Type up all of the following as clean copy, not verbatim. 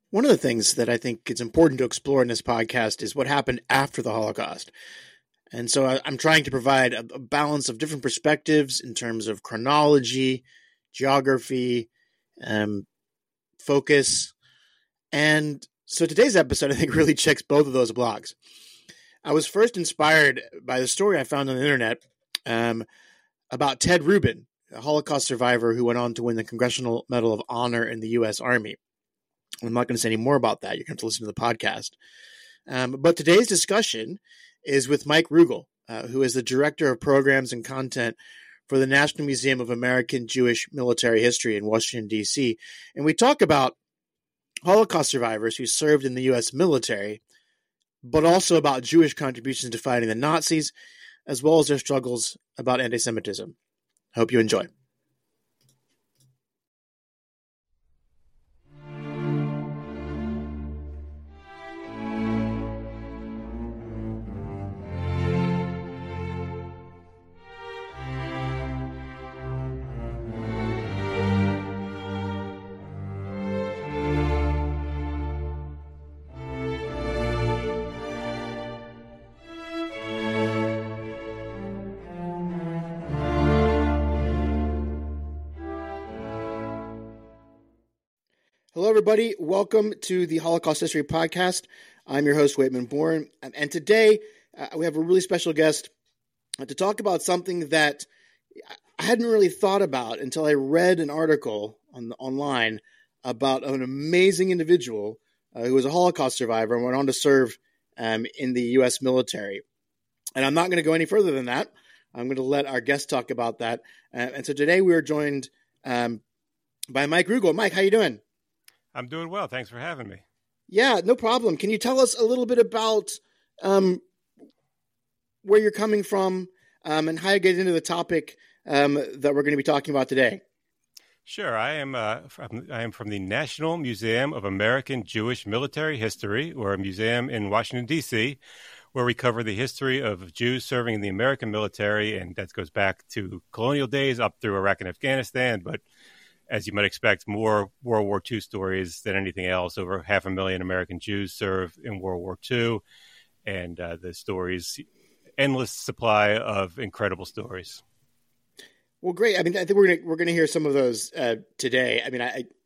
One of the things that I think it's important to explore in this podcast is what happened after the Holocaust. And so I'm trying to provide a balance of different perspectives in terms of chronology, geography, focus. And so today's episode, I think, really checks both of those blocks. I was first inspired by the story I found on the internet about Ted Rubin, a Holocaust survivor who went on to win the Congressional Medal of Honor in the U.S. Army. I'm not going to say any more about that. You're going to have to listen to the podcast. But today's discussion is with Mike Ruegel, who is the Director of Programs and Content for the National Museum of American Jewish Military History in Washington, D.C. And we talk about Holocaust survivors who served in the U.S. military, but also about Jewish contributions to fighting the Nazis, as well as their struggles about anti-Semitism. I hope you enjoy. Hello, everybody. Welcome to the Holocaust History Podcast. I'm your host, Waitman Bourne. And today we have a really special guest to talk about something that I hadn't really thought about until I read an article online about an amazing individual who was a Holocaust survivor and went on to serve in the U.S. military. And I'm not going to go any further than that. I'm going to let our guest talk about that. And so today we are joined by Mike Ruegel. Mike, how you doing? I'm doing well. Thanks for having me. Yeah, no problem. Can you tell us a little bit about where you're coming from and how you get into the topic that we're going to be talking about today? Sure. I am from the National Museum of American Jewish Military History, or a museum in Washington, D.C., where we cover the history of Jews serving in the American military, and that goes back to colonial days up through Iraq and Afghanistan, but as you might expect, more World War II stories than anything else. Over 500,000 American Jews served in World War II, and the stories, endless supply of incredible stories. Well, great. I mean, I think we're gonna hear some of those today. I mean,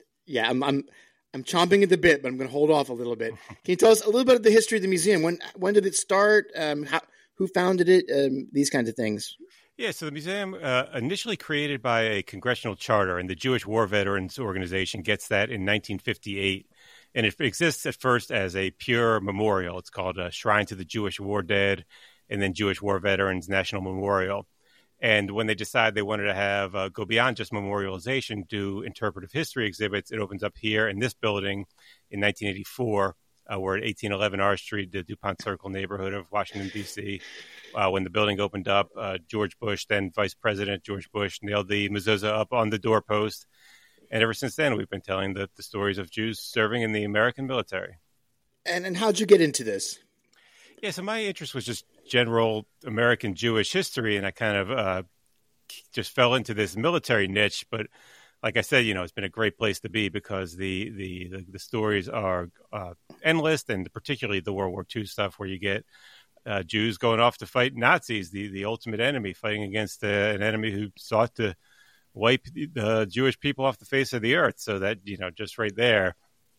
I'm chomping at the bit, but I'm going to hold off a little bit. Can you tell us a little bit of the history of the museum? When did it start? Who founded it? These kinds of things. Yeah, so the museum initially created by a congressional charter, and the Jewish War Veterans Organization gets that in 1958. And it exists at first as a pure memorial. It's called a Shrine to the Jewish War Dead, and then Jewish War Veterans National Memorial. And when they decide they wanted to go beyond just memorialization, do interpretive history exhibits, it opens up here in this building in 1984. We're at 1811 R Street, the DuPont Circle neighborhood of Washington, D.C. When the building opened up, George Bush, then Vice President George Bush, nailed the mezuzah up on the doorpost. And ever since then, we've been telling the stories of Jews serving in the American military. And how'd you get into this? Yeah, so my interest was just general American Jewish history, and I kind of just fell into this military niche. But like I said, it's been a great place to be because the stories are endless, and particularly the World War II stuff where you get Jews going off to fight Nazis, the ultimate enemy, fighting against an enemy who sought to wipe the Jewish people off the face of the earth. So that, just right there,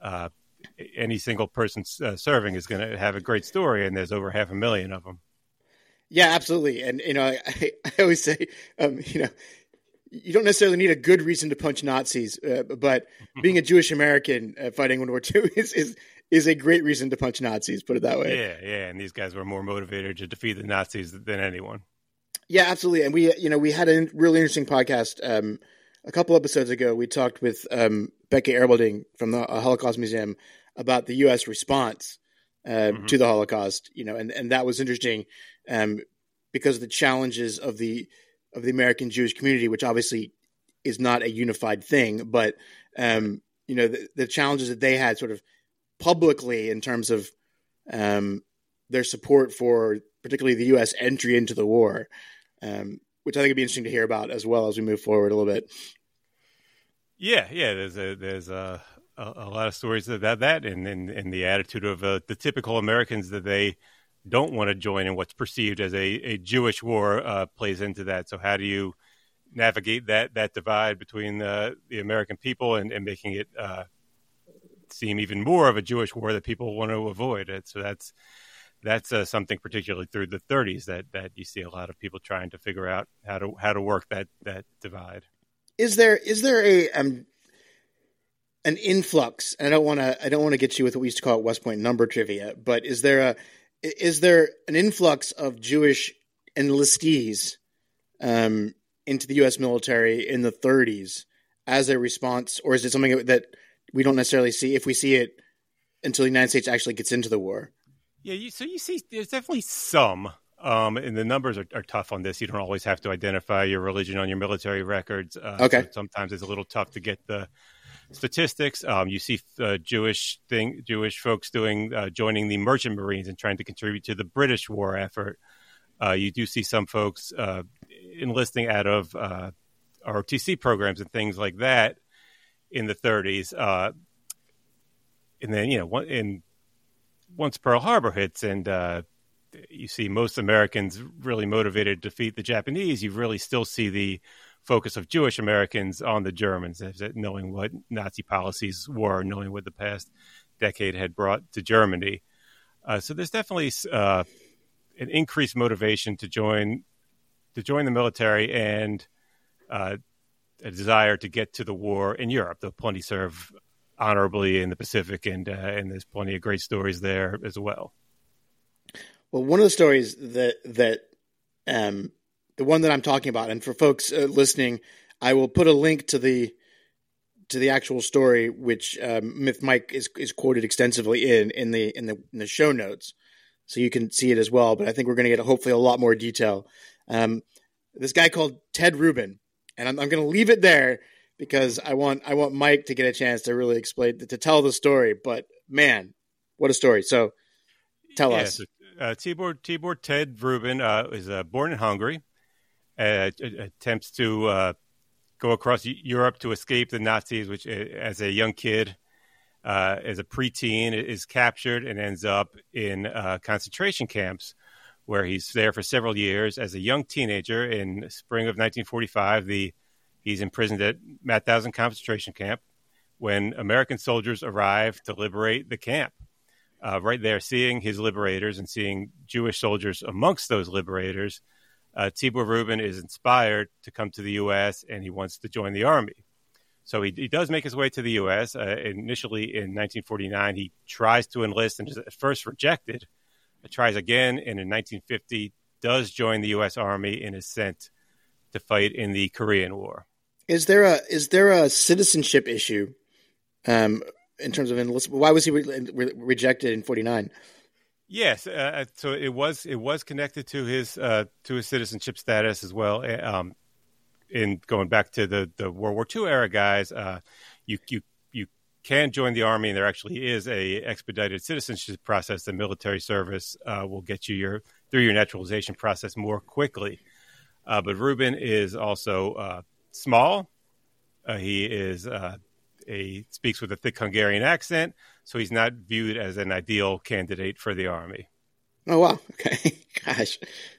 any single person serving is going to have a great story, and there's over 500,000 of them. Yeah, absolutely. And, I always say, you don't necessarily need a good reason to punch Nazis, but being a Jewish American fighting World War II is a great reason to punch Nazis, put it that way. Yeah. And these guys were more motivated to defeat the Nazis than anyone. Yeah, absolutely. And we had a really interesting podcast a couple episodes ago. We talked with Becca Erbalding from the Holocaust Museum about the U.S. response to the Holocaust, and that was interesting because of the challenges of the American Jewish community, which obviously is not a unified thing, but the challenges that they had sort of publicly in terms of their support for particularly the U.S. entry into the war, which I think would be interesting to hear about as well as we move forward a little bit. Yeah. There's a a lot of stories about that, and the attitude of the typical Americans that they don't want to join in what's perceived as a Jewish war plays into that. So how do you navigate that divide between the American people and making it seem even more of a Jewish war that people want to avoid? So that's something particularly through the 30s that you see a lot of people trying to figure out how to work that divide. Is there a an influx? And I don't want to get you with what we used to call it West Point number trivia, but is there an influx of Jewish enlistees into the U.S. military in the 30s as a response, or is it something that we don't necessarily see if we see it until the United States actually gets into the war? Yeah, so you see there's definitely some, and the numbers are tough on this. You don't always have to identify your religion on your military records. Okay. So sometimes it's a little tough to get the statistics. You see Jewish folks joining the Merchant Marines and trying to contribute to the British war effort. You do see some folks enlisting out of ROTC programs and things like that in the 30s. And then, once Pearl Harbor hits and you see most Americans really motivated to defeat the Japanese, you really still see the focus of Jewish Americans on the Germans, knowing what Nazi policies were, knowing what the past decade had brought to Germany. So there's definitely an increased motivation to join the military and a desire to get to the war in Europe. Though plenty serve honorably in the Pacific, and there's plenty of great stories there as well. Well, one of the stories that the one that I'm talking about, and for folks listening, I will put a link to the actual story, which Myth Mike is quoted extensively in the show notes, so you can see it as well. But I think we're going to get hopefully a lot more detail. This guy called Ted Rubin, and I'm going to leave it there because I want Mike to get a chance to really to tell the story. But man, what a story! So tell us. Tibor Ted Rubin is born in Hungary. Attempts to go across Europe to escape the Nazis, which as a young kid, as a preteen, is captured and ends up in concentration camps, where he's there for several years. As a young teenager in spring of 1945, he's imprisoned at Mauthausen concentration camp when American soldiers arrive to liberate the camp. Right there, seeing his liberators and seeing Jewish soldiers amongst those liberators, Tibor Rubin is inspired to come to the U.S. and he wants to join the Army. So he does make his way to the U.S. Initially in 1949, he tries to enlist and is at first rejected. Tries again, and in 1950 does join the U.S. Army and is sent to fight in the Korean War. Is there a citizenship issue in terms of enlistment? Why was he rejected in 49? Yes, so it was connected to his citizenship status as well. In going back to the World War II era guys, you can join the Army, and there actually is a expedited citizenship process. The military service will get you through your naturalization process more quickly. But Rubin is also small. He speaks with a thick Hungarian accent, so he's not viewed as an ideal candidate for the Army. Oh, wow. Okay. Gosh.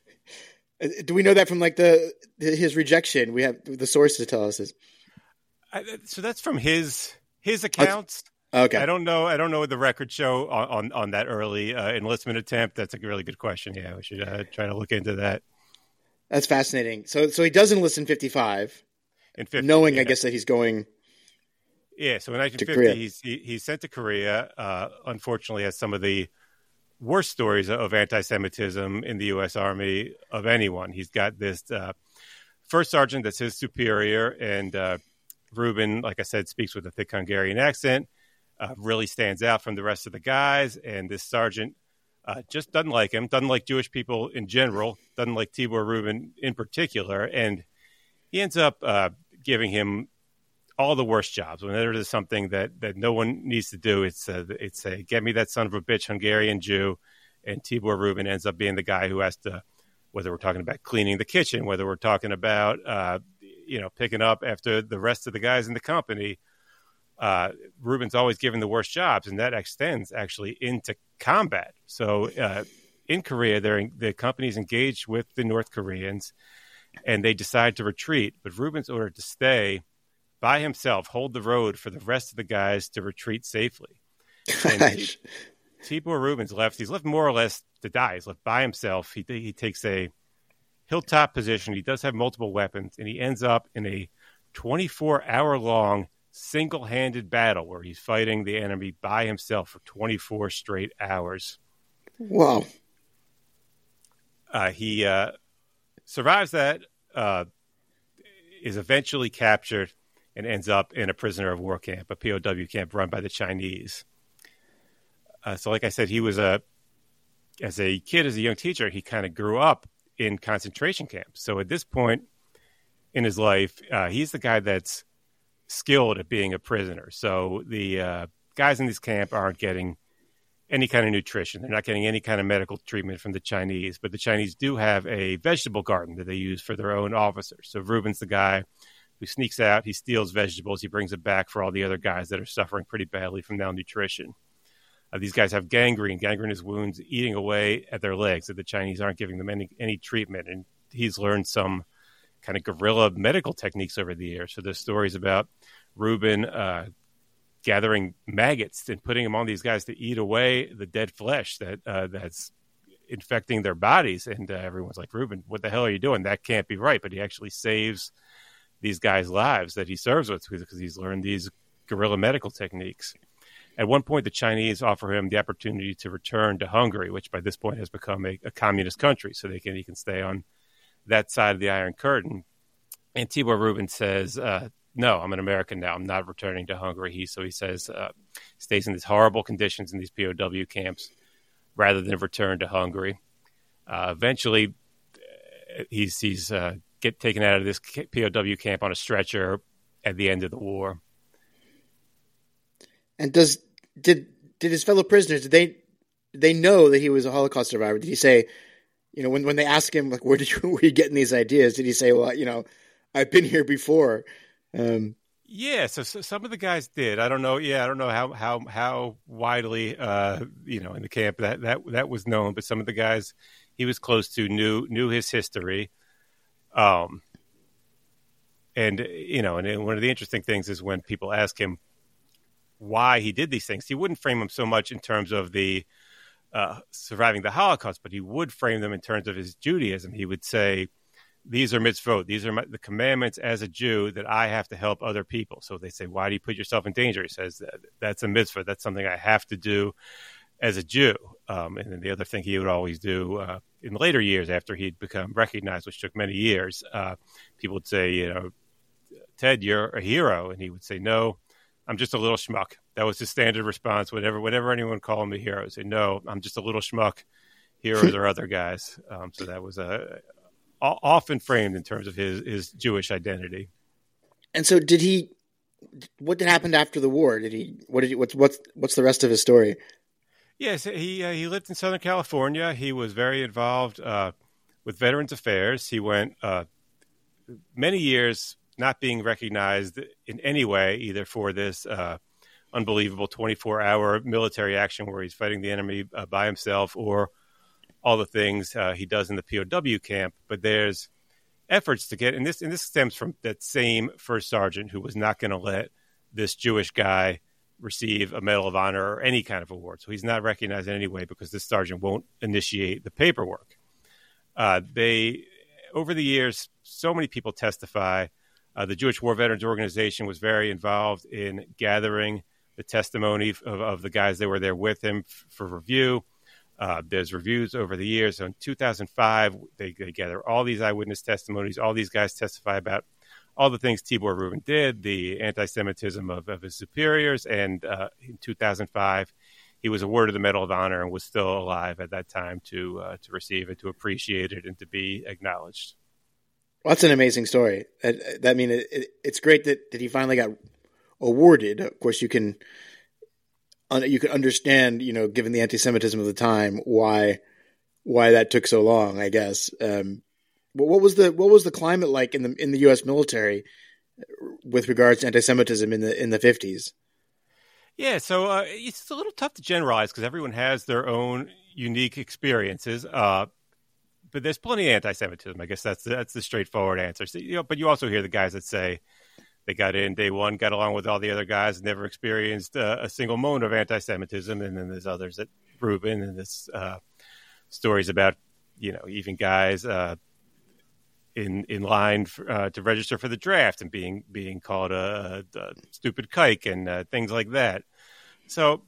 Do we know that from his rejection? We have the sources tell us this. So that's from his accounts. Okay. I don't know what the records show on that early enlistment attempt. That's a really good question. Yeah, we should try to look into that. That's fascinating. So he does enlist in 55. Knowing, yeah. I guess, that he's going. Yeah, so in 1950, he's sent to Korea. Unfortunately, has some of the worst stories of anti-Semitism in the U.S. Army of anyone. He's got this first sergeant that's his superior, and Rubin, like I said, speaks with a thick Hungarian accent, really stands out from the rest of the guys, and this sergeant just doesn't like him, doesn't like Jewish people in general, doesn't like Tibor Rubin in particular, and he ends up giving him all the worst jobs. Whenever there's something that no one needs to do, it's a get me that son of a bitch Hungarian Jew, and Tibor Rubin ends up being the guy who has to, whether we're talking about cleaning the kitchen, whether we're talking about picking up after the rest of the guys in the company, Rubin's always given the worst jobs, and that extends actually into combat. So in Korea, the company's engaged with the North Koreans, and they decide to retreat. But Rubin's ordered to stay by himself, hold the road for the rest of the guys to retreat safely. And Tibor Rubin's left. He's left more or less to die. He's left by himself. He takes a hilltop position. He does have multiple weapons, and he ends up in a 24-hour-long single-handed battle where he's fighting the enemy by himself for 24 straight hours. Wow. He survives that, is eventually captured, and ends up in a prisoner of war camp, a POW camp run by the Chinese. So like I said, he was as a kid, as a young teacher, he kind of grew up in concentration camps. So at this point in his life, he's the guy that's skilled at being a prisoner. So the guys in this camp aren't getting any kind of nutrition. They're not getting any kind of medical treatment from the Chinese, but the Chinese do have a vegetable garden that they use for their own officers. So Rubin's the guy who sneaks out, he steals vegetables, he brings it back for all the other guys that are suffering pretty badly from malnutrition. These guys have gangrenous wounds eating away at their legs that the Chinese aren't giving them any treatment. And he's learned some kind of guerrilla medical techniques over the years. So there's stories about Rubin gathering maggots and putting them on these guys to eat away the dead flesh that's infecting their bodies. And everyone's like, Rubin, what the hell are you doing? That can't be right. But he actually saves these guys' lives that he serves with because he's learned these guerrilla medical techniques. At one point, the Chinese offer him the opportunity to return to Hungary, which by this point has become a communist country, so he can stay on that side of the Iron Curtain. And Tibor Rubin says, no, I'm an American now. I'm not returning to Hungary. He says stays in these horrible conditions in these POW camps rather than return to Hungary. Eventually, he's get taken out of this POW camp on a stretcher at the end of the war. And did his fellow prisoners, did they know that he was a Holocaust survivor? Did he say, when they asked him, like, where are you getting these ideas? Did he say, well, I've been here before? Yeah, so some of the guys did. I don't know. Yeah, I don't know how widely, in the camp that was known, but some of the guys he was close to knew his history. And one of the interesting things is when people ask him why he did these things, he wouldn't frame them so much in terms of the surviving the Holocaust, but he would frame them in terms of his Judaism. He would say, these are mitzvot. These are the commandments as a Jew that I have to help other people. So they say, why do you put yourself in danger? He says, that's a mitzvah. That's something I have to do as a Jew. And then the other thing he would always do in later years after he'd become recognized, which took many years, people would say, Ted, you're a hero. And he would say, no, I'm just a little schmuck. That was his standard response. Whenever anyone called him a hero, he'd say, no, I'm just a little schmuck. Heroes are other guys. So that was often framed in terms of his Jewish identity. And so what happened after the war? What's the rest of his story? Yes, he lived in Southern California. He was very involved with Veterans Affairs. He went many years not being recognized in any way, either for this unbelievable 24-hour military action where he's fighting the enemy by himself, or all the things he does in the POW camp. But there's efforts to get, and this stems from that same first sergeant who was not going to let this Jewish guy receive a Medal of Honor or any kind of award. So he's not recognized in any way because this sergeant won't initiate the paperwork. Over the years, so many people testify. The Jewish War Veterans Organization was very involved in gathering the testimony of the guys that were there with him for review. There's reviews over the years. So in 2005, they gather all these eyewitness testimonies. All these guys testify about all the things Tibor Rubin did, the anti-Semitism of his superiors. And in 2005, he was awarded the Medal of Honor and was still alive at that time to receive it, to appreciate it, and to be acknowledged. Well, that's an amazing story. It's great that he finally got awarded. Of course, you can understand, given the anti-Semitism of the time, why that took so long, I guess. But what was the climate like in the U.S. military with regards to anti-Semitism in the 50s? Yeah, so it's a little tough to generalize because everyone has their own unique experiences. But there's plenty of anti-Semitism. I guess that's the straightforward answer. So, but you also hear the guys that say they got in day one, got along with all the other guys, never experienced a single moment of anti-Semitism. And then there's others that Reuben, and there's stories about even guys in line to register for the draft and being called a stupid kike and things like that. So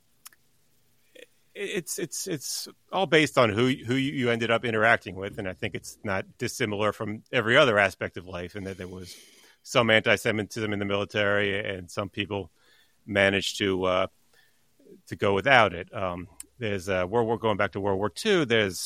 it's all based on who you ended up interacting with, and I think it's not dissimilar from every other aspect of life, in that there was some anti-Semitism in the military, and some people managed to go without it. There's going back to World War II. There's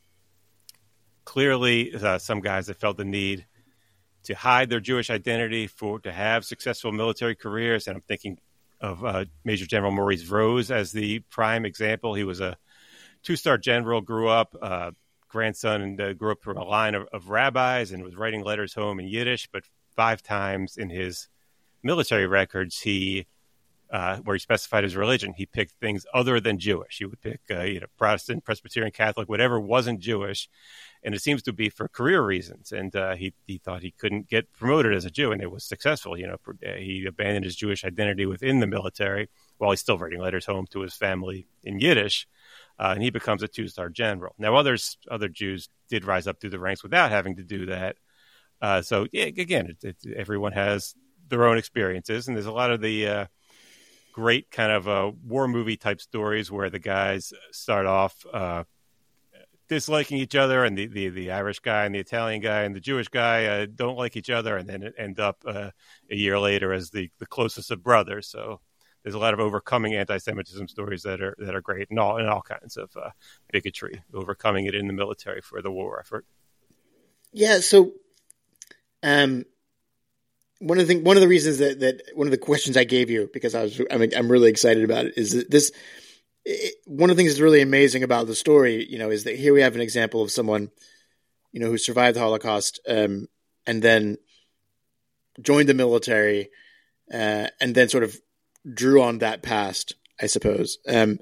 clearly some guys that felt the need to hide their Jewish identity to have successful military careers, and I'm thinking of Major General Maurice Rose as the prime example. He was a two-star general, grew up grandson, and grew up from a line of rabbis, and was writing letters home in Yiddish. But 5 times in his military records, where he specified his religion, he picked things other than Jewish. He would pick Protestant, Presbyterian, Catholic, whatever wasn't Jewish. And it seems to be for career reasons. And he thought he couldn't get promoted as a Jew, and it was successful. He abandoned his Jewish identity within the military while he's still writing letters home to his family in Yiddish, and he becomes a 2-star general. Now, other Jews did rise up through the ranks without having to do that. So, yeah, again, everyone has their own experiences, and there's a lot of the great kind of war movie type stories where the guys start off disliking each other, and the Irish guy and the Italian guy and the Jewish guy don't like each other, and then end up a year later as the closest of brothers. So there's a lot of overcoming anti-Semitism stories that are great, and all kinds of bigotry, overcoming it in the military for the war effort. Yeah. So, one of the reasons that one of the questions I gave you, because I'm really excited about it, is that this. One of the things that's really amazing about the story, is that here we have an example of someone, who survived the Holocaust, and then joined the military, and then sort of drew on that past, I suppose. Do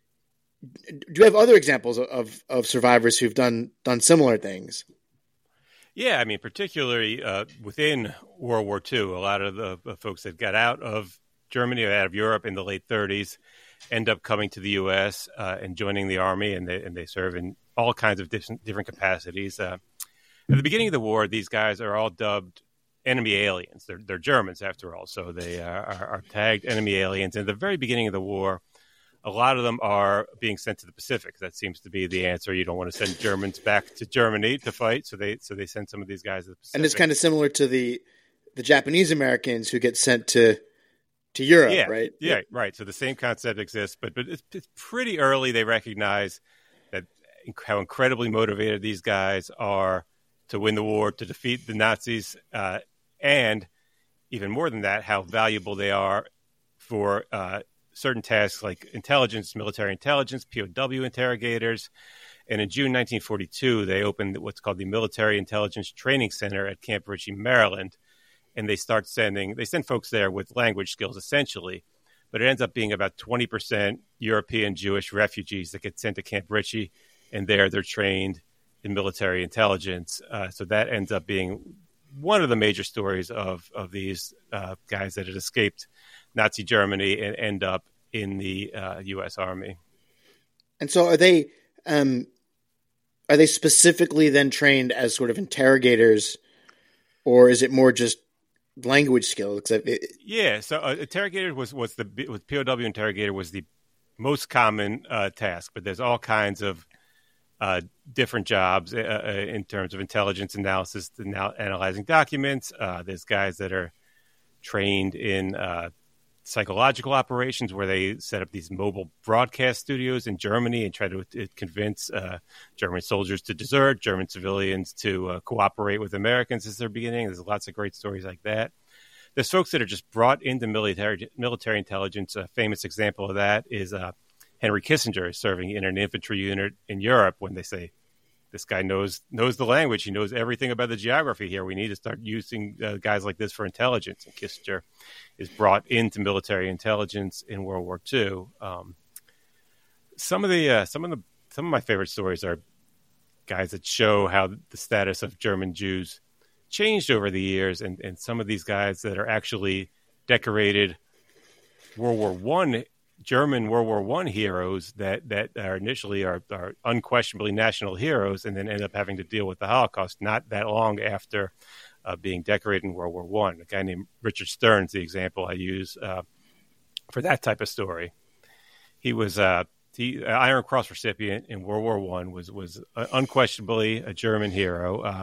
you have other examples of survivors who've done similar things? Yeah, I mean, particularly within World War II, a lot of the folks that got out of Germany or out of Europe in the late 30s end up coming to the U.S. And joining the Army, and they serve in all kinds of different capacities. At the beginning of the war, these guys are all dubbed enemy aliens. They're Germans, after all, so they are tagged enemy aliens. And at the very beginning of the war, a lot of them are being sent to the Pacific. That seems to be the answer. You don't want to send Germans back to Germany to fight, so they send some of these guys to the Pacific. And it's kind of similar to the Japanese Americans who get sent to Europe, right? Yeah, right. So the same concept exists, but it's pretty early. They recognize that how incredibly motivated these guys are to win the war, to defeat the Nazis, and even more than that, how valuable they are for certain tasks like intelligence, military intelligence, POW interrogators. And in June 1942, they opened what's called the Military Intelligence Training Center at Camp Ritchie, Maryland. And they send folks there with language skills, essentially. But it ends up being about 20% European Jewish refugees that get sent to Camp Ritchie, and they're trained in military intelligence. So that ends up being one of the major stories of these guys that had escaped Nazi Germany and end up in the U.S. Army. And so are they specifically then trained as sort of interrogators, or is it more just language skills? So interrogator was POW interrogator was the most common task, but there's all kinds of different jobs in terms of intelligence analysis, analyzing documents. There's guys that are trained in psychological operations, where they set up these mobile broadcast studios in Germany and try to convince German soldiers to desert, German civilians to cooperate with Americans as they're beginning. There's lots of great stories like that. There's folks that are just brought into military intelligence. A famous example of that is Henry Kissinger serving in an infantry unit in Europe when they say this guy knows the language. He knows everything about the geography here. We need to start using guys like this for intelligence. And Kissinger is brought into military intelligence in World War II. Some of my favorite stories are guys that show how the status of German Jews changed over the years, and some of these guys that are actually decorated German World War I heroes that are initially are unquestionably national heroes, and then end up having to deal with the Holocaust not that long after being decorated in World War I. A guy named Richard Stern's the example I use for that type of story. He was Iron Cross recipient in World War I, was unquestionably a German hero.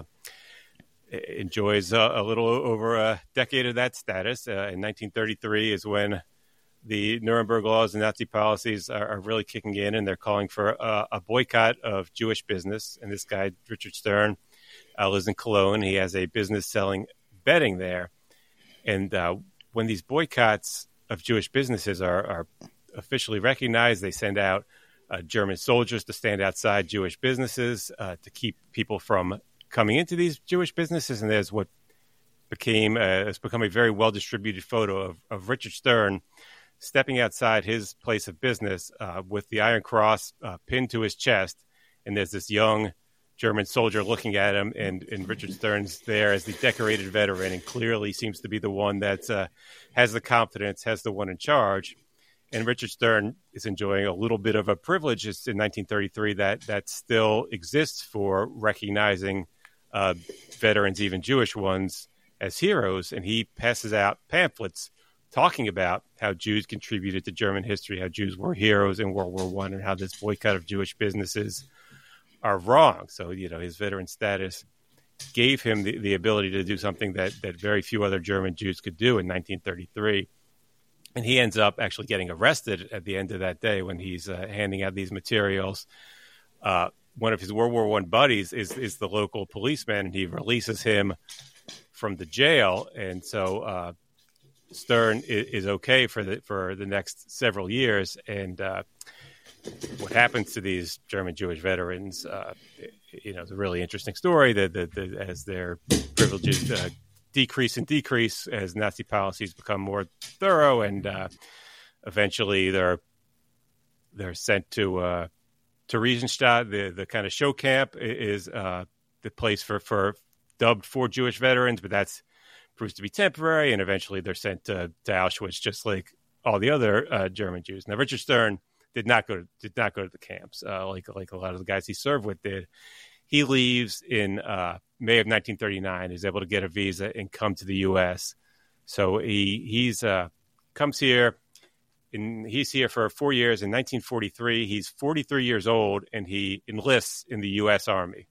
Enjoys a little over a decade of that status. In 1933 is when the Nuremberg laws and Nazi policies are really kicking in, and they're calling for a boycott of Jewish business. And this guy, Richard Stern, lives in Cologne. He has a business selling bedding there. And when these boycotts of Jewish businesses are officially recognized, they send out German soldiers to stand outside Jewish businesses to keep people from coming into these Jewish businesses. And there's what has become a very well-distributed photo of Richard Stern stepping outside his place of business with the Iron Cross pinned to his chest. And there's this young German soldier looking at him, and Richard Stern's there as the decorated veteran, and clearly seems to be the one that has the confidence, has the one in charge. And Richard Stern is enjoying a little bit of a privilege in 1933 that still exists for recognizing veterans, even Jewish ones, as heroes. And he passes out pamphlets talking about how Jews contributed to German history, how Jews were heroes in World War I, and how this boycott of Jewish businesses are wrong. So, his veteran status gave him the ability to do something that very few other German Jews could do in 1933. And he ends up actually getting arrested at the end of that day when he's handing out these materials. One of his World War I buddies is the local policeman, and he releases him from the jail. And so Stern is okay for the next several years. And what happens to these German Jewish veterans, is a really interesting story. As their privileges decrease as Nazi policies become more thorough, and eventually they're sent to Theresienstadt. The kind of show camp is the place for dubbed for Jewish veterans, but that's proves to be temporary, and eventually they're sent to Auschwitz, just like all the other German Jews. Now, Richard Stern did not go to the camps like a lot of the guys he served with did. He leaves in May of 1939. Is able to get a visa and come to the U.S. So he's comes here, and he's here for 4 years. In 1943, he's 43 years old, and he enlists in the U.S. Army.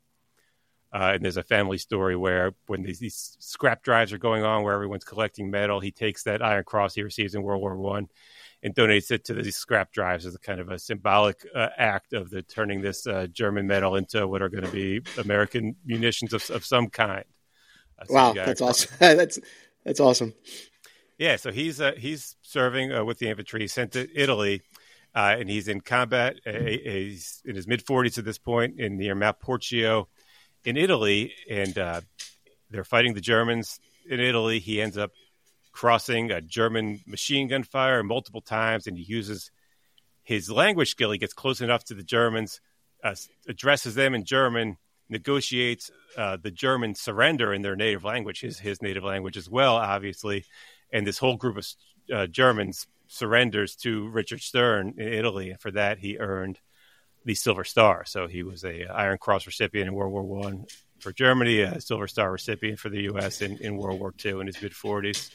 And there's a family story where when these scrap drives are going on, where everyone's collecting metal, he takes that Iron Cross he receives in World War I and donates it to these scrap drives as a kind of a symbolic act of turning this German metal into what are going to be American munitions of some kind. Wow, that's awesome. That's awesome. Yeah, so he's serving with the infantry. He's sent to Italy, and he's in combat. He's in his mid-40s at this point near Mount Porcio in Italy, and they're fighting the Germans in Italy. He ends up crossing a German machine gun fire multiple times, and he uses his language skill. He gets close enough to the Germans, addresses them in German, negotiates the German surrender in their native language, his native language as well, obviously. And this whole group of Germans surrenders to Richard Stern in Italy, and for that he earned the Silver Star. So he was a Iron Cross recipient in World War I for Germany, a Silver Star recipient for the U.S. in World War II in his mid-40s.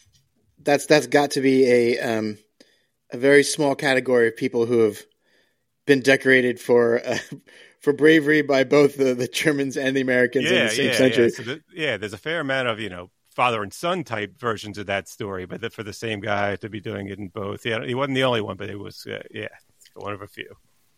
That's got to be a very small category of people who have been decorated for bravery by both the Germans and the Americans in the same century. Yeah. So there's a fair amount of father and son type versions of that story, but for the same guy to be doing it in both. Yeah, he wasn't the only one, but it was one of a few.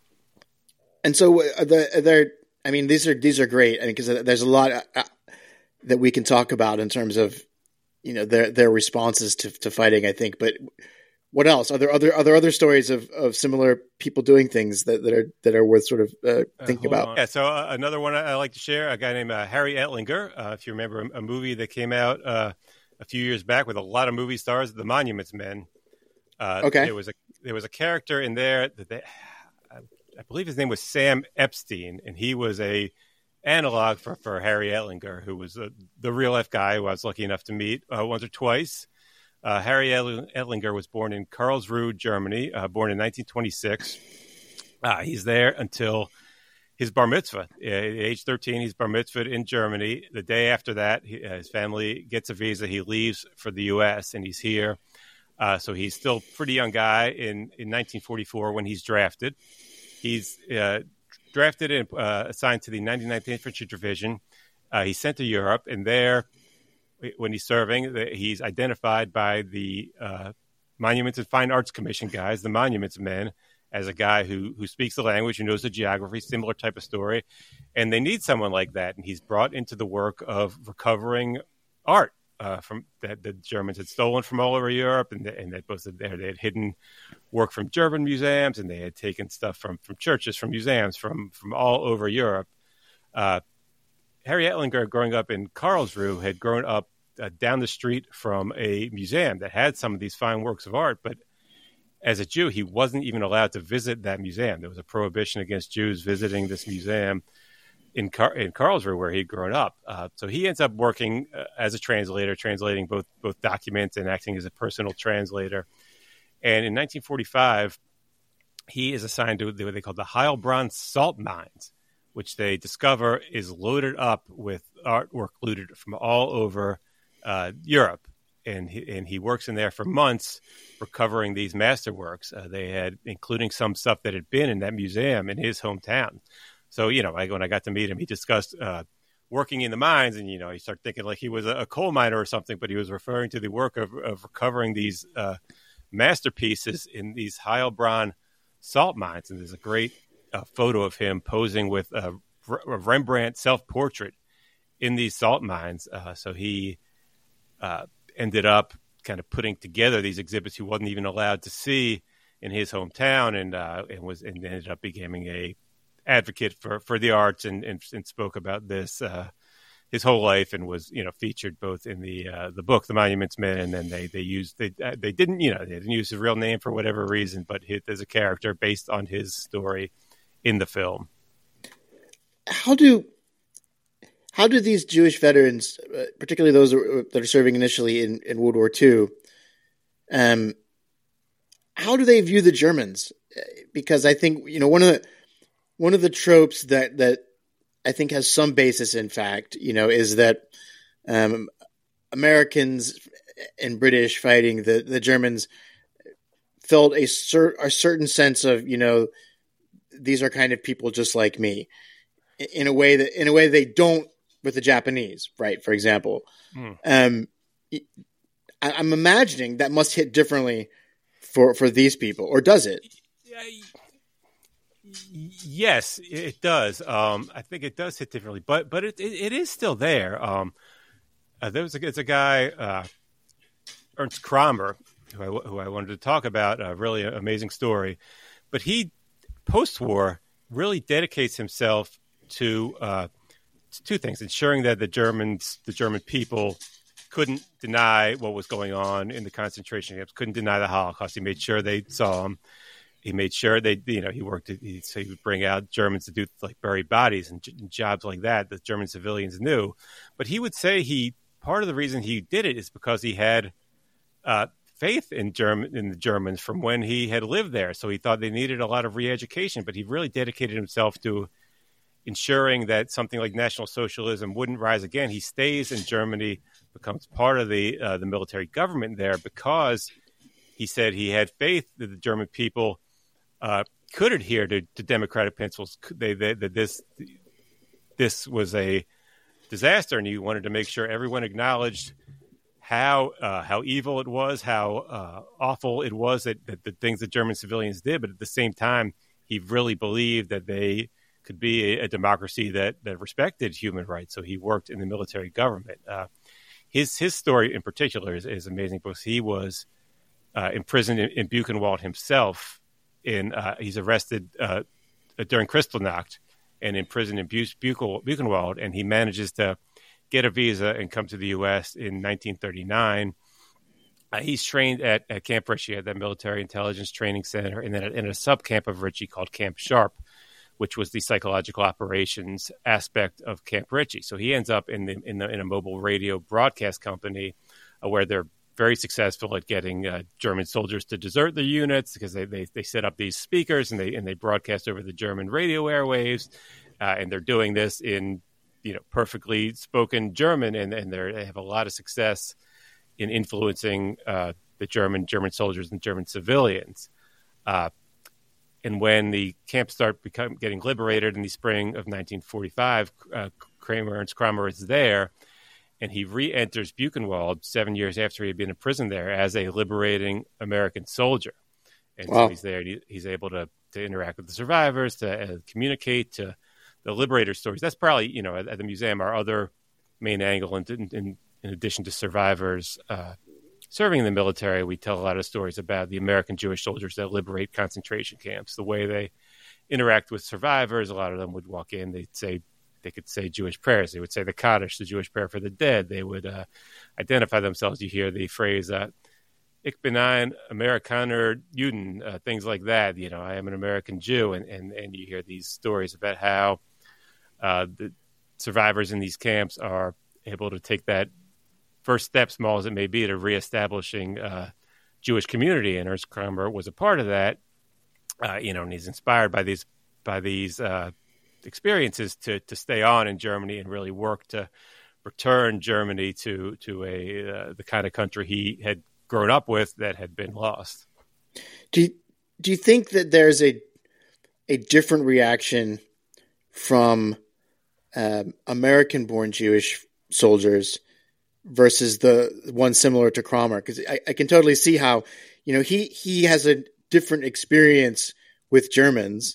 And so these are great. I mean, because there's a lot that we can talk about in terms of their responses to fighting, I think. But what else? Are there other stories of similar people doing things that are worth sort of thinking about? Yeah, so another one I like to share, a guy named Harry Ettlinger. If you remember a movie that came out a few years back with a lot of movie stars, The Monuments Men. Okay. There was a character in there that I believe his name was Sam Epstein, and he was a analog for Harry Ettlinger, who was the real F guy who I was lucky enough to meet once or twice. Harry Ettlinger was born in Karlsruhe, Germany, born in 1926. He's there until his bar mitzvah. At age 13, he's bar mitzvahed in Germany. The day after that, his family gets a visa. He leaves for the U.S., and he's here. So he's still a pretty young guy in 1944 when he's drafted. He's drafted and assigned to the 99th Infantry Division. He's sent to Europe, and there, when he's serving, he's identified by the Monuments and Fine Arts Commission guys, the Monuments Men, as a guy who speaks the language, who knows the geography, similar type of story. And they need someone like that. And he's brought into the work of recovering art from that the Germans had stolen from all over Europe. And that was there. They had hidden work from German museums, and they had taken stuff from churches, from museums, from all over Europe. Harry Ettlinger, growing up in Karlsruhe, had grown up down the street from a museum that had some of these fine works of art. But as a Jew, he wasn't even allowed to visit that museum. There was a prohibition against Jews visiting this museum in Karlsruhe, where he'd grown up. So he ends up working as a translator, translating both documents and acting as a personal translator. And in 1945, he is assigned to what they call the Heilbronn salt mines, which they discover is loaded up with artwork looted from all over Europe. And he works in there for months recovering these masterworks. They had, including some stuff that had been in that museum in his hometown. So, when I got to meet him, he discussed working in the mines, and, you start thinking like he was a coal miner or something, but he was referring to the work of recovering these masterpieces in these Heilbronn salt mines. And there's a great photo of him posing with a Rembrandt self-portrait in these salt mines. So he ended up kind of putting together these exhibits he wasn't even allowed to see in his hometown, and ended up becoming a advocate for the arts, and spoke about this his whole life, and was featured both in the book The Monuments Men, and then they didn't use his real name for whatever reason, but there's a character based on his story in the film. How do these Jewish veterans, particularly those that are serving initially in World War II, how do they view the Germans? Because I think one of the tropes that I think has some basis, in fact, is that Americans and British fighting the Germans felt a certain sense of these are kind of people just like me, in a way they don't with the Japanese, right? For example, I'm imagining that must hit differently for these people, or does it? Yes, it does. I think it does hit differently, but it is still there. It's a guy, Ernst Kramer, who I wanted to talk about. A really amazing story, but he post-war really dedicates himself to two things: ensuring that the German people couldn't deny what was going on in the concentration camps, couldn't deny the Holocaust. He made sure they saw him. He made sure he worked. So he would bring out Germans to do like bury bodies and jobs like that German civilians knew. But he would say part of the reason he did it is because he had faith in the Germans from when he had lived there. So he thought they needed a lot of re-education, but he really dedicated himself to ensuring that something like National Socialism wouldn't rise again. He stays in Germany, becomes part of the military government there, because he said he had faith that the German people could adhere to democratic principles. That this was a disaster, and he wanted to make sure everyone acknowledged how evil it was, how awful it was that the things that German civilians did. But at the same time, he really believed that they could be a democracy that respected human rights. So he worked in the military government. His story in particular is amazing, because he was imprisoned in Buchenwald himself. He's arrested during Kristallnacht and imprisoned in Buchenwald, and he manages to get a visa and come to the U.S. in 1939. He's trained at Camp Ritchie, at that military intelligence training center, and then in a subcamp of Ritchie called Camp Sharp, which was the psychological operations aspect of Camp Ritchie. So he ends up in a mobile radio broadcast company where they're very successful at getting German soldiers to desert their units, because they set up these speakers and they broadcast over the German radio airwaves, and they're doing this in perfectly spoken German, and they have a lot of success in influencing the German soldiers and German civilians. And when the camps start getting liberated in the spring of 1945, Ernst Kramer is there, and he re-enters Buchenwald 7 years after he had been in prison there as a liberating American soldier. And wow. So he's there, and he's able to interact with the survivors, to communicate to the liberator stories. That's probably, at the museum, our other main angle. In addition to survivors serving in the military, we tell a lot of stories about the American Jewish soldiers that liberate concentration camps, the way they interact with survivors. A lot of them would walk in, they could say Jewish prayers. They would say the Kaddish, the Jewish prayer for the dead. They would identify themselves. You hear the phrase, Ich bin ein Amerikaner Juden, things like that. I am an American Jew. And you hear these stories about how the survivors in these camps are able to take that first step, small as it may be, to reestablishing Jewish community. And Ernst Kramer was a part of that, and he's inspired by these experiences to stay on in Germany and really work to return Germany to the kind of country he had grown up with that had been lost. Do you think that there's a different reaction from American-born Jewish soldiers versus the one similar to Kramer? Because I can totally see how, he has a different experience with Germans.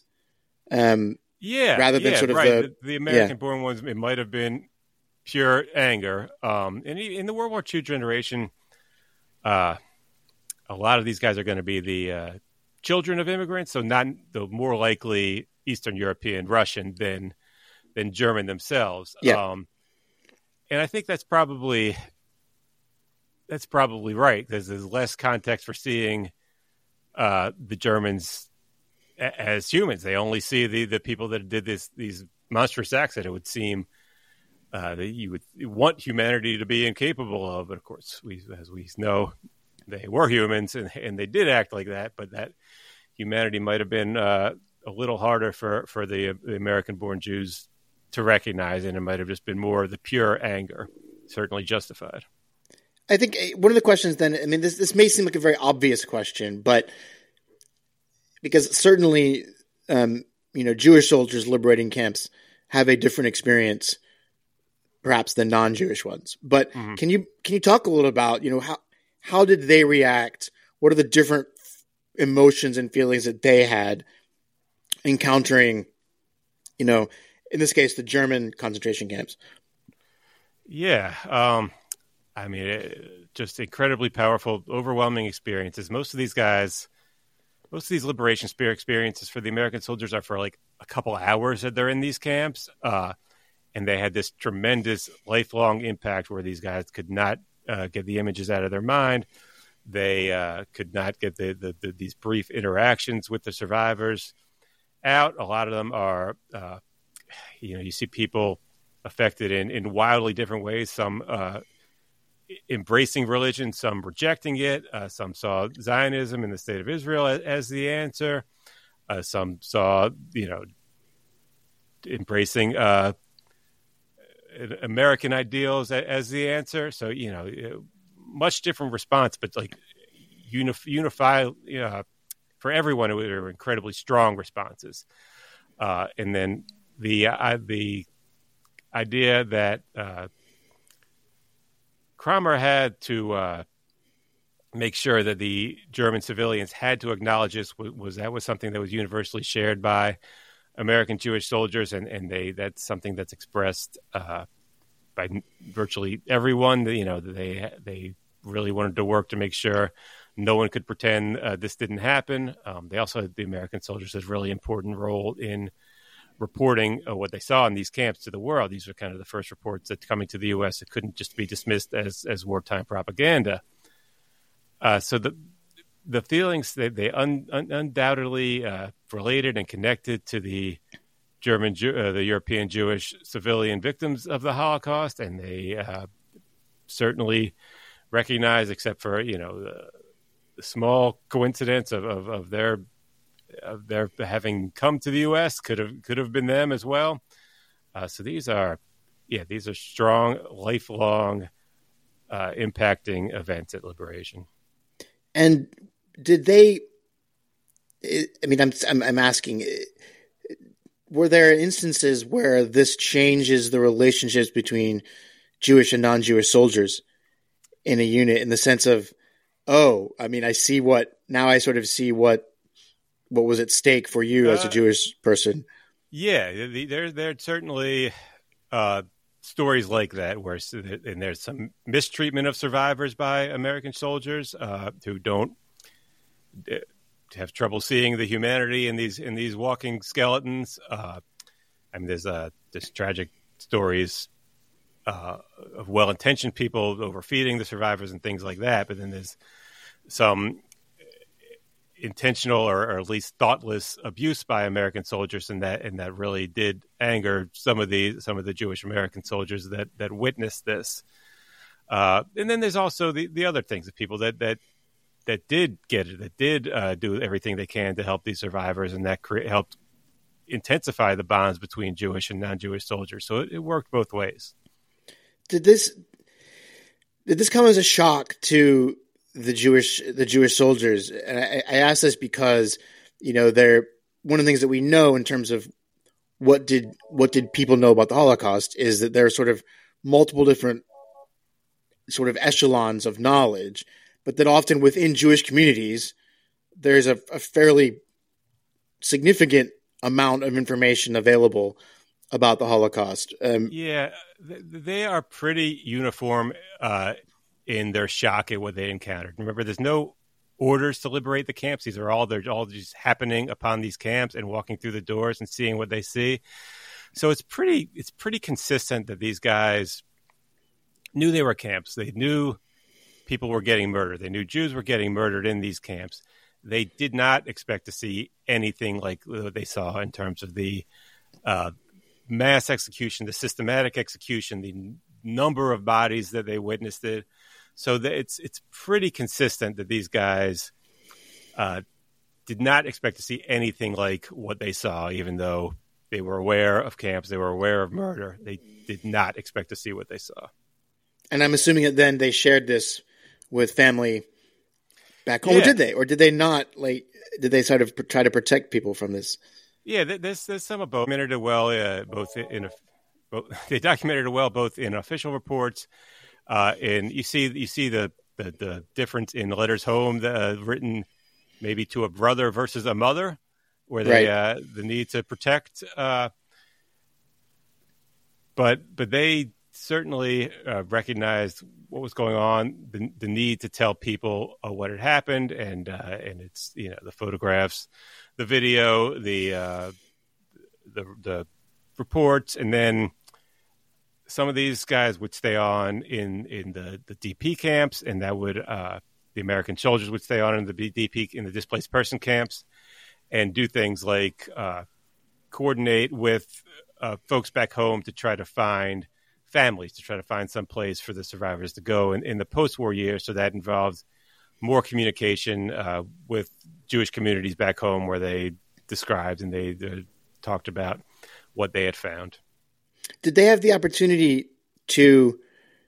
Rather than sort of right. The American-born ones, it might have been pure anger. And in the World War II generation, a lot of these guys are going to be the children of immigrants, so not the more likely Eastern European Russian than German themselves. Yeah. And I think that's probably right, because there's less context for seeing the Germans as humans. They only see the people that did these monstrous acts that it would seem that you would want humanity to be incapable of. But of course, as we know, they were humans and they did act like that. But that humanity might have been a little harder for the American-born Jews to recognize, and it might have just been more of the pure anger, certainly justified. I think one of the questions then, this may seem like a very obvious question, but because certainly, Jewish soldiers liberating camps have a different experience, perhaps, than non-Jewish ones. But can you talk a little about, how did they react? What are the different emotions and feelings that they had encountering, in this case, the German concentration camps? Yeah. Just incredibly powerful, overwhelming experiences. Most of these liberation spirit experiences for the American soldiers are for like a couple hours that they're in these camps. And they had this tremendous lifelong impact where these guys could not get the images out of their mind. They could not get these brief interactions with the survivors out. A lot of them are, you see people affected in wildly different ways. Some embracing religion, some rejecting it. Some saw Zionism in the state of Israel as the answer. Some saw, embracing American ideals as the answer. So, much different response, but like unify for everyone. It were incredibly strong responses. And then the idea that Kramer had to make sure that the German civilians had to acknowledge this was something that was universally shared by American Jewish soldiers, and that's something that's expressed by virtually everyone. They really wanted to work to make sure no one could pretend this didn't happen. They also, the American soldiers, had a really important role in reporting what they saw in these camps to the world. These were kind of the first reports that coming to the U.S. it couldn't just be dismissed as wartime propaganda. So the feelings they undoubtedly related and connected to the the European Jewish civilian victims of the Holocaust, and they certainly recognize, except for the small coincidence of their having come to the U.S. could have been them as well. So these are strong, lifelong, impacting events at Liberation. And did they? I mean, I'm asking. Were there instances where this changes the relationships between Jewish and non-Jewish soldiers in a unit, in the sense of, I see what was at stake for you as a Jewish person? Yeah, there's certainly stories like that and there's some mistreatment of survivors by American soldiers who don't have trouble seeing the humanity in these walking skeletons. There's tragic stories of well-intentioned people overfeeding the survivors and things like that, but then there's some intentional or at least thoughtless abuse by American soldiers, and that really did anger some of the Jewish American soldiers that witnessed this. And then there's also the other things, the people that did get it, that did do everything they can to help these survivors, and that helped intensify the bonds between Jewish and non-Jewish soldiers. So it worked both ways. Did this come as a shock to the Jewish soldiers? And I ask this because they're one of the things that we know in terms of what did people know about the Holocaust is that there are sort of multiple different sort of echelons of knowledge, but that often within Jewish communities there's a fairly significant amount of information available about the Holocaust. They are pretty uniform in their shock at what they encountered. Remember, there's no orders to liberate the camps. They're all just happening upon these camps and walking through the doors and seeing what they see. So it's pretty consistent that these guys knew they were camps. They knew people were getting murdered. They knew Jews were getting murdered in these camps. They did not expect to see anything like what they saw in terms of the mass execution, the systematic execution, the number of bodies that they witnessed it. So it's pretty consistent that these guys did not expect to see anything like what they saw, even though they were aware of camps, they were aware of murder. They did not expect to see what they saw. And I'm assuming that then they shared this with family back home. Yeah. Or did they not? Like, did they sort of try to protect people from this? Yeah, there's some of both. Documented it well, they documented it well both in official reports, and you see the difference in the letters home written maybe to a brother versus a mother, where they the need to protect. But they certainly recognized what was going on, the need to tell people what had happened, and it's the photographs, the video, the reports, and then some of these guys would stay on in the DP camps, and that would the American soldiers would stay on in the DP in the displaced person camps, and do things like coordinate with folks back home to try to find families, to try to find some place for the survivors to go in the post-war years. So that involves more communication with Jewish communities back home, where they described and they talked about what they had found. Did they have the opportunity to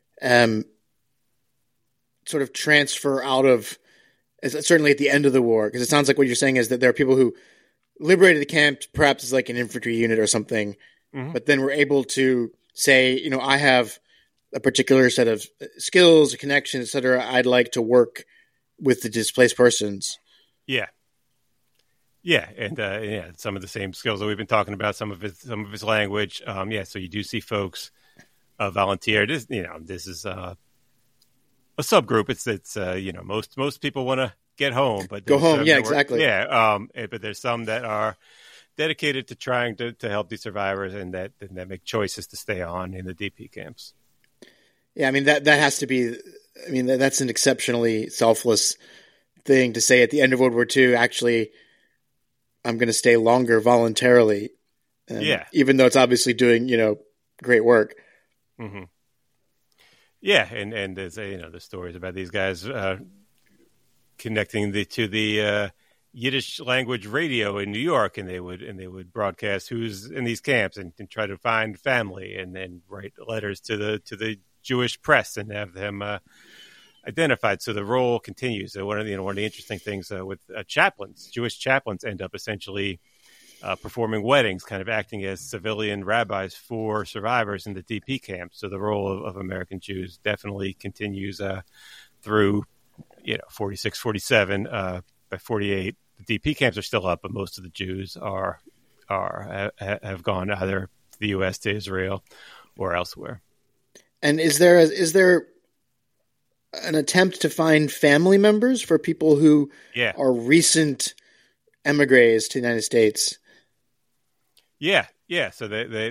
sort of transfer out of, certainly at the end of the war? Because it sounds like what you're saying is that there are people who liberated the camp, perhaps as like an infantry unit or something, but then were able to say, I have a particular set of skills, connections, et cetera. I'd like to work with the displaced persons. Yeah. Yeah. And some of the same skills that we've been talking about, some of his language. So you do see folks volunteer. This is a subgroup. It's most people want to get home, but Go home. Yeah, exactly. exactly. But there's some that are dedicated to trying to help these survivors and that make choices to stay on in the DP camps. Yeah, I mean that has to be. I mean that's an exceptionally selfless thing to say at the end of World War II. Actually, I'm going to stay longer voluntarily. Even though it's obviously doing great work. Mm-hmm. Yeah, and there's the stories about these guys connecting to the Yiddish language radio in New York, and they would broadcast who's in these camps and try to find family, and then write letters to the Jewish press and have them identified. So the role continues. So one of the interesting things with chaplains, Jewish chaplains, end up essentially performing weddings, kind of acting as civilian rabbis for survivors in the DP camps. So the role of American Jews definitely continues through 46, 47. By 48, the DP camps are still up, but most of the Jews have gone either to the U.S., to Israel, or elsewhere. And is there an attempt to find family members for people who are recent emigres to the United States? Yeah. So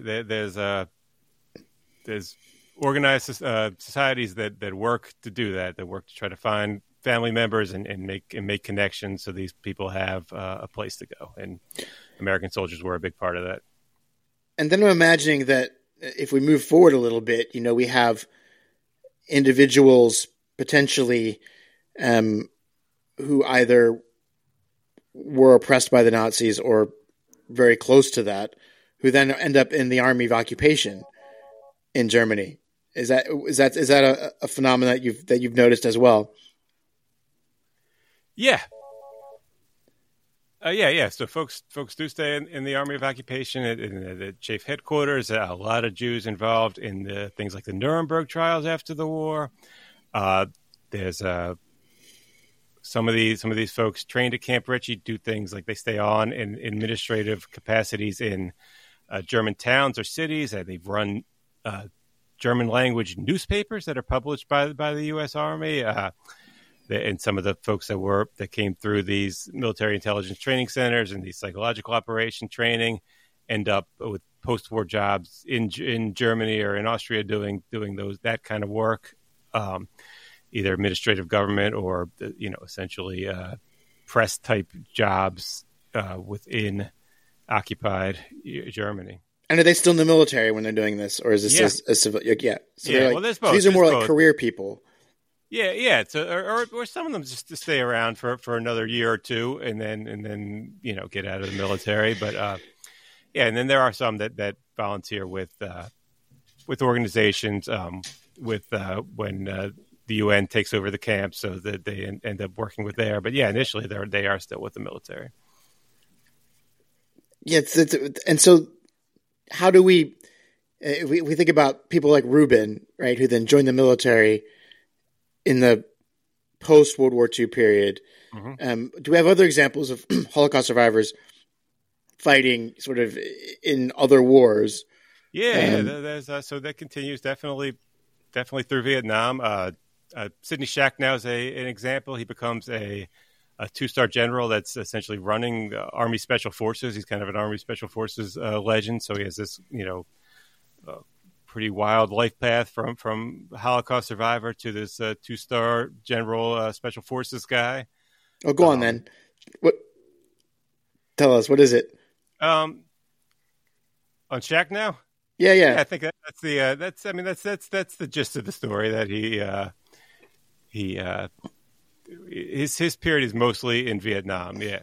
there's organized societies that work to do that work to try to find family members and make connections so these people have a place to go. And American soldiers were a big part of that. And then I'm imagining that if we move forward a little bit, we have individuals potentially who either were oppressed by the Nazis or very close to that, who then end up in the army of occupation in Germany. Is that a phenomenon that you've noticed as well? Yeah. Yeah. So folks do stay in the Army of Occupation at the Chafe headquarters. A lot of Jews involved in the things like the Nuremberg trials after the war. There's some of these folks trained at Camp Ritchie do things like they stay on in administrative capacities in German towns or cities. They've run German language newspapers that are published by the U.S. Army. And some of the folks that came through these military intelligence training centers and these psychological operation training end up with post-war jobs in Germany or in Austria doing that kind of work, either administrative government or essentially press type jobs within occupied Germany. And are they still in the military when they're doing this, or is this a civil? Yeah. So well, there's both. These are more like career people. Yeah. Or some of them just to stay around for another year or two, and then get out of the military. But and then there are some that volunteer with organizations when the UN takes over the camp, so that they end up working with there. But initially they are still with the military. Yeah, and so how do we think about people like Reuben, right, who then joined the military in the post-World War II period? Mm-hmm. Do we have other examples of Holocaust survivors fighting sort of in other wars? There's so that continues definitely through Vietnam. Sidney Shacknow is an example. He becomes a 2-star general that's essentially running Army Special Forces. He's kind of an Army Special Forces legend, so he has this pretty wild life path from Holocaust survivor to this 2-star general Special Forces guy. Oh, go on then. What? Tell us, what is it? On Shacknow? Yeah. I think that's the gist of the story, that his period is mostly in Vietnam. Yeah.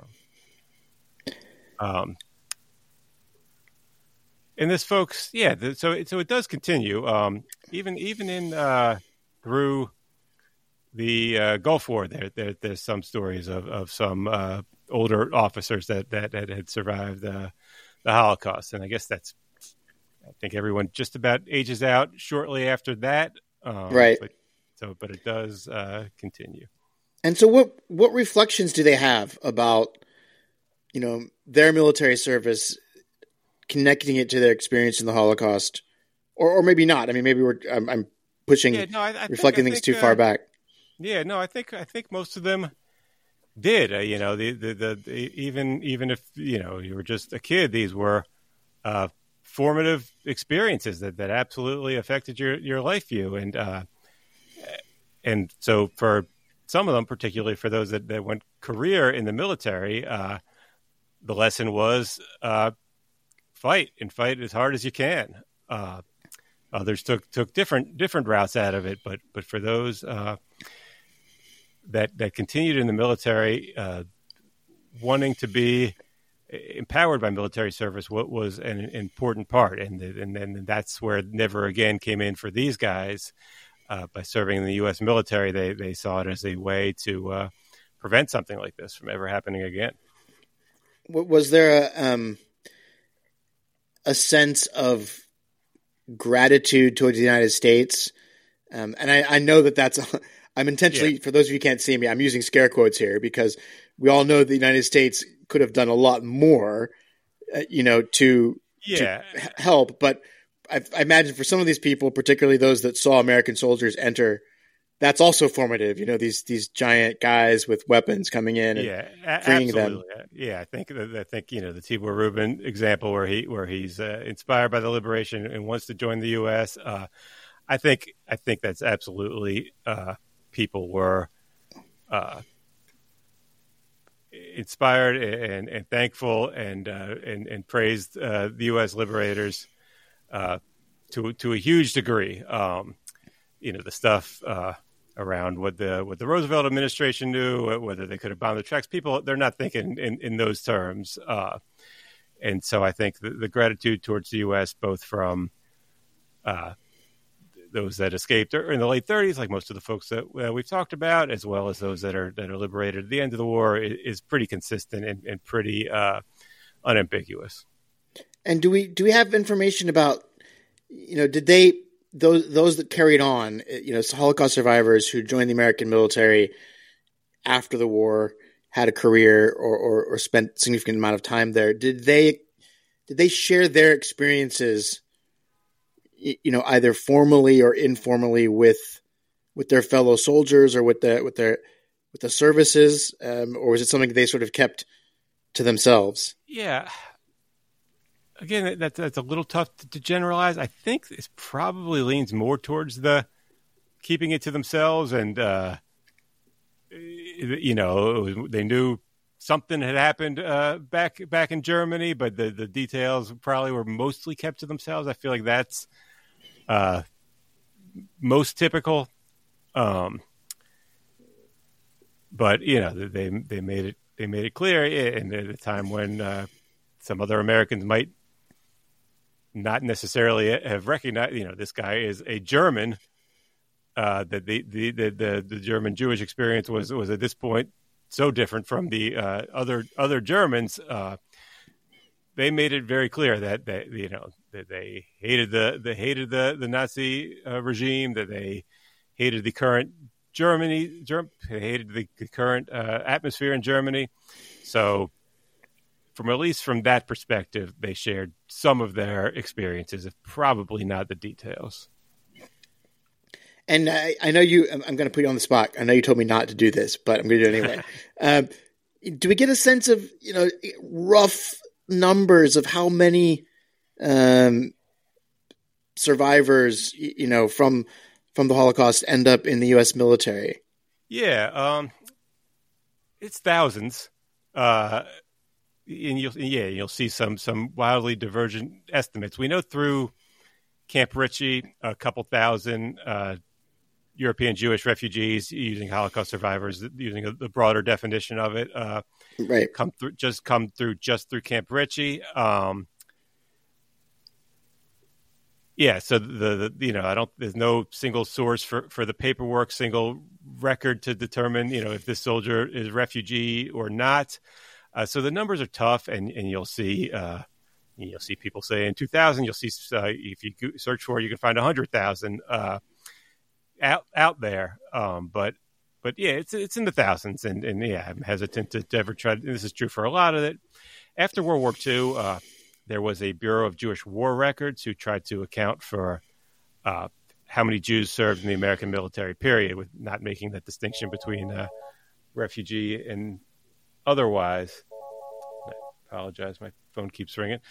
And this, folks, so it does continue. Even in through the Gulf War, there's some stories of some older officers that had survived the Holocaust, and I guess I think everyone just about ages out shortly after that. Right. But it does continue. And so, what reflections do they have about their military service, connecting it to their experience in the Holocaust, or maybe not? I mean, maybe I'm pushing, reflecting things too far back. Yeah, no, I think most of them did. Even if you were just a kid, these were formative experiences that absolutely affected your life view, and so for some of them, particularly for those that went career in the military, the lesson was fight as hard as you can. Others took different routes out of it, but for those that continued in the military, wanting to be empowered by military service, what was an important part, and then that's where Never Again came in for these guys. By serving in the U.S. military, they saw it as a way to prevent something like this from ever happening again. Was there a sense of gratitude towards the United States? And I know that's I'm intentionally, for those of you who can't see me, I'm using scare quotes here because we all know the United States could have done a lot more, to help. But I imagine for some of these people, particularly those that saw American soldiers enter, that's also formative. These giant guys with weapons coming in and freeing them. Yeah, I think the Tibor Rubin example where he's inspired by the liberation and wants to join the U.S. I think that's absolutely people were inspired and thankful and praised the U.S. liberators to a huge degree. The stuff around what the Roosevelt administration knew, whether they could have bombed the tracks, people, they're not thinking in those terms. And so I think the gratitude towards the U.S., both from those that escaped in the late 30s, like most of the folks that we've talked about, as well as those that are liberated at the end of the war, is pretty consistent and pretty unambiguous. And do we have information about, did those that carried on, Holocaust survivors who joined the American military after the war, had a career or spent a significant amount of time there, did they share their experiences, either formally or informally with their fellow soldiers or with the services, or was it something they sort of kept to themselves? Yeah. Again, that's a little tough to generalize. I think this probably leans more towards the keeping it to themselves, and they knew something had happened back in Germany, but the details probably were mostly kept to themselves. I feel like that's most typical. But they made it clear in the time when some other Americans might not necessarily have recognized, this guy is a German. That the German Jewish experience was at this point so different from the other Germans. They made it very clear that they hated the Nazi regime, that they hated the current Germany, they hated the current atmosphere in Germany. So, at least from that perspective, they shared some of their experiences, if probably not the details. And I know I'm going to put you on the spot. I know you told me not to do this, but I'm going to do it anyway. Do we get a sense of, rough numbers of how many survivors, from the Holocaust end up in the U.S. military? Yeah, it's thousands. And you'll see some wildly divergent estimates. We know through Camp Ritchie, a couple thousand European Jewish refugees, using Holocaust survivors, using the broader definition of it, right, come through through Camp Ritchie. So there's no single source for the paperwork, single record to determine, if this soldier is a refugee or not. So the numbers are tough, and you'll see people say in 2000, you'll see if you search for it, you can find 100,000 out there. But yeah, it's in the thousands, and I'm hesitant to ever try. This is true for a lot of it. After World War II, there was a Bureau of Jewish War Records who tried to account for how many Jews served in the American military period, with not making that distinction between refugee and otherwise. I apologize, my phone keeps ringing.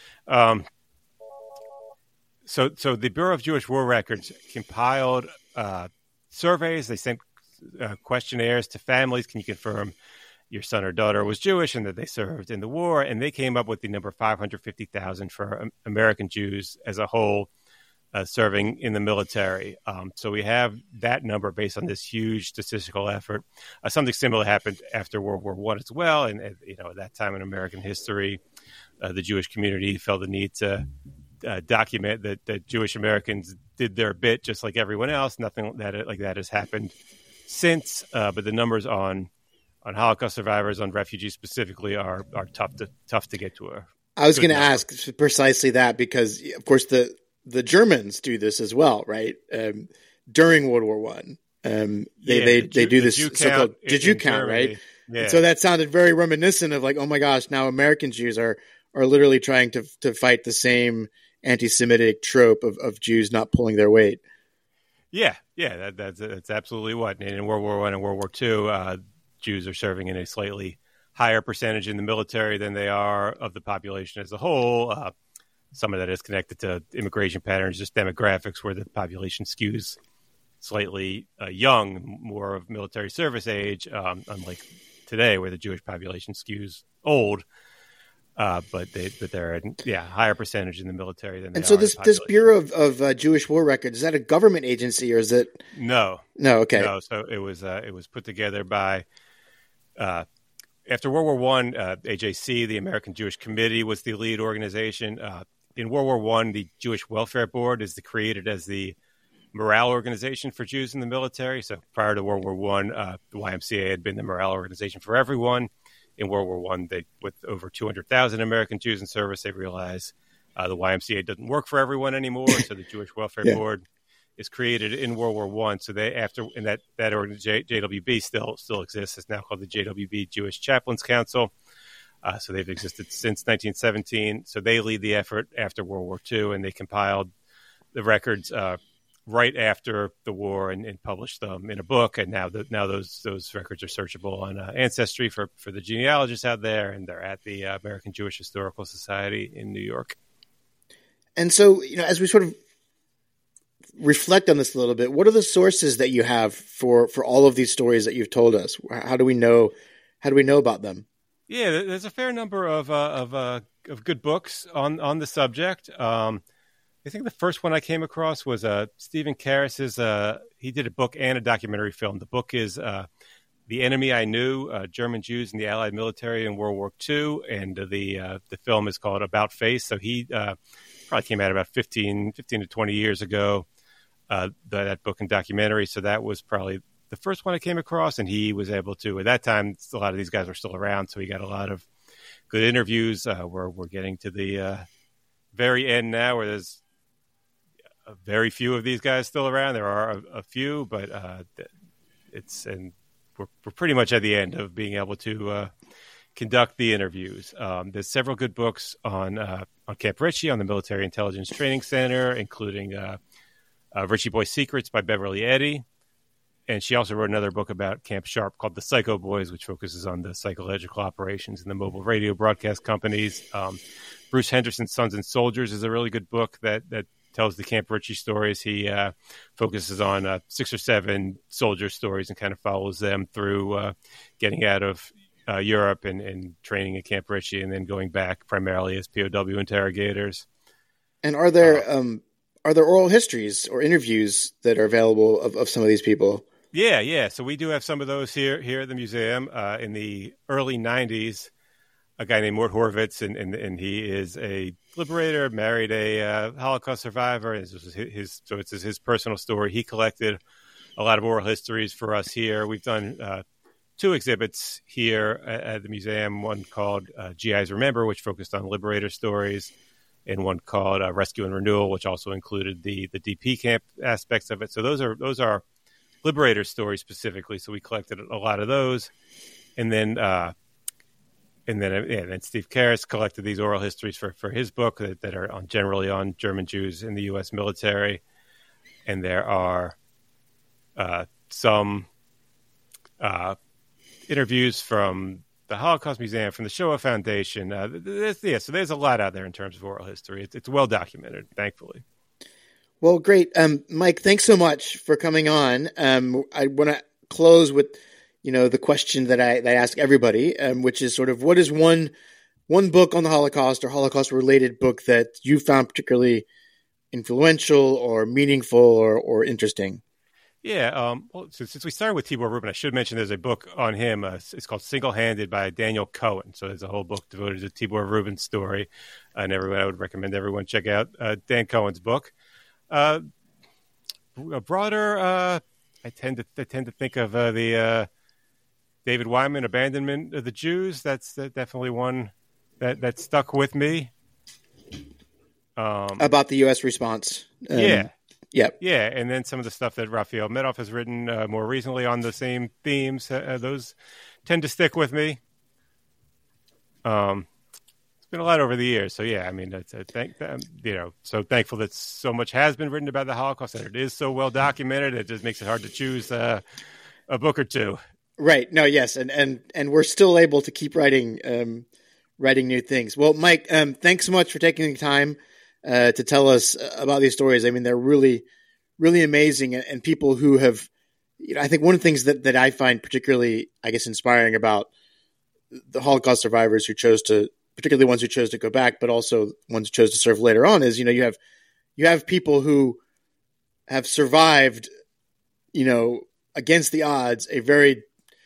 So the Bureau of Jewish War Records compiled surveys. They sent questionnaires to families. Can you confirm your son or daughter was Jewish and that they served in the war? And they came up with the number 550,000 for American Jews as a whole serving in the military. So we have that number based on this huge statistical effort. Something similar happened after World War I as well. And at that time in American history, the Jewish community felt the need to document that Jewish Americans did their bit just like everyone else. Nothing like that has happened since. But the numbers on Holocaust survivors, on refugees specifically, are tough to get to. I was going to ask precisely that because, of course, the Germans do this as well, right? During World War I, they do this so-called Jew count, right? Yeah. And so that sounded very reminiscent of like, oh my gosh, now American Jews are literally trying to fight the same anti-Semitic trope of Jews not pulling their weight. Yeah, that's absolutely what. And in World War I and World War II, Jews are serving in a slightly higher percentage in the military than they are of the population as a whole. Some of that is connected to immigration patterns, just demographics, where the population skews slightly young, more of military service age, unlike today, where the Jewish population skews old. But they're a higher percentage in the military than they are. And so this Bureau of Jewish War Records, is that a government agency or is it? No. Okay. No. So it was put together by after World War I. AJC, the American Jewish Committee, was the lead organization. In World War I, the Jewish Welfare Board is created as the morale organization for Jews in the military. So prior to World War I, the YMCA had been the morale organization for everyone. In World War I, with over 200,000 American Jews in service, they realized the YMCA doesn't work for everyone anymore. So the Jewish Welfare Board is created in World War I. So that organization, JWB, still exists. It's now called the JWB Jewish Chaplains Council. So they've existed since 1917. So they lead the effort after World War II, and they compiled the records right after the war and published them in a book. And now those records are searchable on Ancestry for the genealogists out there, and they're at the American Jewish Historical Society in New York. And so, as we sort of reflect on this a little bit, what are the sources that you have for all of these stories that you've told us? How do we know about them? Yeah, there's a fair number of good books on the subject. I think the first one I came across was Stephen Karas's. He did a book and a documentary film. The book is The Enemy I Knew, German Jews in the Allied Military in World War II, and the film is called About Face. So he probably came out about 15 to 20 years ago, that book and documentary. So that was probably the first one I came across, and he was able to, at that time, a lot of these guys were still around, so he got a lot of good interviews. We're getting to the very end now, where there's very few of these guys still around. There are a few, but we're pretty much at the end of being able to conduct the interviews. There's several good books on Camp Ritchie, on the Military Intelligence Training Center, including Ritchie Boy Secrets by Beverly Eddy. And she also wrote another book about Camp Sharp called The Psycho Boys, which focuses on the psychological operations in the mobile radio broadcast companies. Bruce Henderson's Sons and Soldiers is a really good book that tells the Camp Ritchie stories. He focuses on 6 or 7 soldier stories and kind of follows them through getting out of Europe and training at Camp Ritchie, and then going back primarily as POW interrogators. And are there oral histories or interviews that are available of some of these people? Yeah. So we do have some of those here at the museum. In the early 90s, a guy named Mort Horvitz, and he is a liberator, married a Holocaust survivor. It's his personal story. He collected a lot of oral histories for us here. We've done 2 exhibits here at the museum, one called GIs Remember, which focused on liberator stories, and one called Rescue and Renewal, which also included the DP camp aspects of it. So those are liberator stories specifically. So we collected a lot of those, and then Steve Karas collected these oral histories for his book that are generally on German Jews in the U.S. military. and there are some interviews from the Holocaust Museum, from the Shoah Foundation. So there's a lot out there in terms of oral history. It's well documented, thankfully. Well, great. Mike, thanks so much for coming on. I want to close with, the question that I ask everybody, which is sort of, what is one book on the Holocaust or Holocaust-related book that you found particularly influential or meaningful or interesting? Yeah, well, since we started with Tibor Rubin, I should mention there's a book on him. It's called Single Handed by Daniel Cohen. So there's a whole book devoted to Tibor Rubin's story. And I would recommend everyone check out Dan Cohen's book. A broader, I tend to think of the David Wyman Abandonment of the Jews. That's definitely one that stuck with me. About the U.S. response. Yeah. Yep. Yeah, and then some of the stuff that Raphael Medov has written more recently on the same themes, those tend to stick with me. It's been a lot over the years, so yeah, I mean, so thankful that so much has been written about the Holocaust, and it is so well documented. It just makes it hard to choose a book or two. Right. No. Yes, and we're still able to keep writing new things. Well, Mike, thanks so much for taking the time to tell us about these stories. I mean, they're really, really amazing, and people who have, I think one of the things that I find particularly, I guess, inspiring about the Holocaust survivors who chose to, particularly the ones who chose to go back, but also ones who chose to serve later on, is, you have people who have survived, against the odds, a very,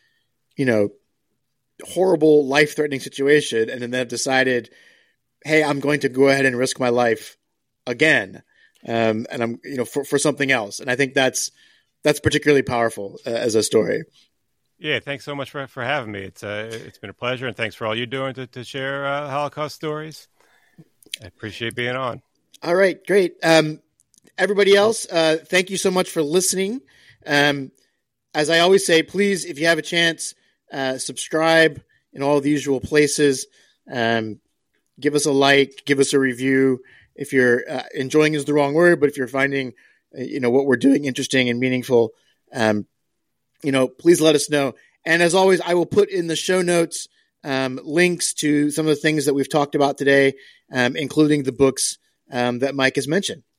horrible, life-threatening situation, and then they've decided, hey, I'm going to go ahead and risk my life again, and I'm, for something else. And I think that's particularly powerful as a story. Yeah, thanks so much for having me. It's been a pleasure, and thanks for all you're doing to share Holocaust stories. I appreciate being on. All right, great. Everybody else, thank you so much for listening. As I always say, please, if you have a chance, subscribe in all the usual places. Give us a like, give us a review. If you're enjoying is the wrong word, but if you're finding, what we're doing interesting and meaningful, please let us know. And as always, I will put in the show notes links to some of the things that we've talked about today, including the books that Mike has mentioned.